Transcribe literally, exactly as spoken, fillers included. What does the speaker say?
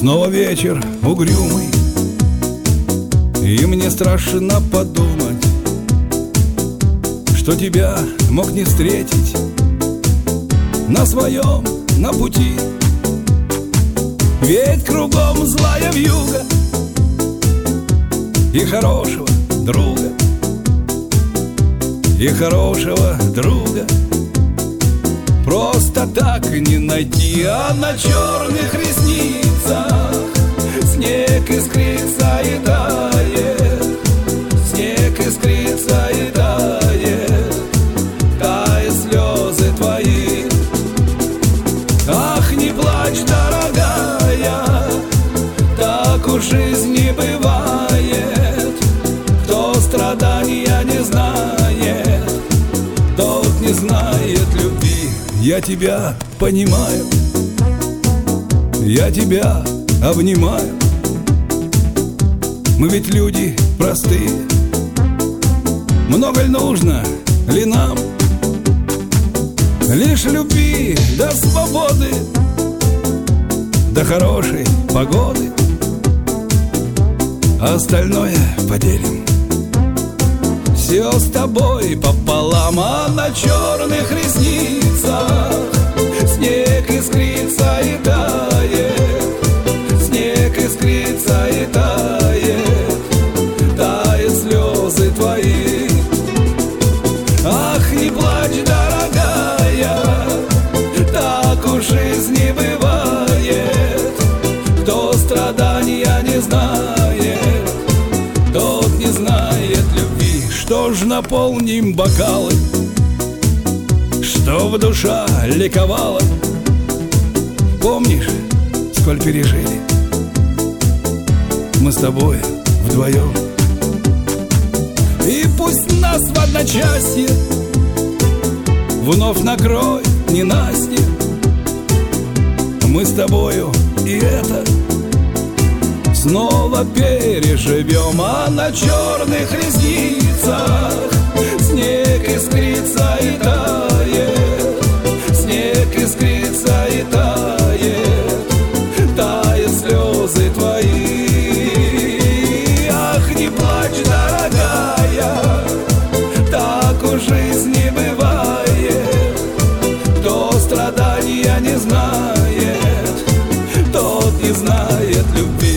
Снова вечер угрюмый, и мне страшно подумать, что тебя мог не встретить на своем, на пути. Ведь кругом злая вьюга и хорошего друга, и хорошего друга просто так не найти. А на черных ресницах снег искрится и тает, снег искрится и тает, тают слезы твои. Ах, не плачь, дорогая, так уж жизнь не бывает. Кто страдания не знает, тот не знает любви. Я тебя понимаю, я тебя обнимаю. Мы ведь люди простые, много ли нужно ли нам? Лишь любви до свободы, до хорошей погоды, а остальное поделим все с тобой пополам. А на черных ресницах снег искрится и тает, снег искрится и тает, тают слезы твои. Ах, не плачь, дорогая, так уж жизнь не бывает. Кто страдания не знает, тот не знает любви. Что ж, наполним бокалы, чтоб душа ликовала. Помнишь, сколь пережили мы с тобой вдвоем? И пусть нас в одночасье вновь накроет ненастье, мы с тобою и это снова переживем. А на черных ресницах снег искрится и тает, снег искрится и тает, тают слезы твои. Ах, не плачь, дорогая, так уж жизнь не бывает. Кто страдания не знает, тот не знает любви.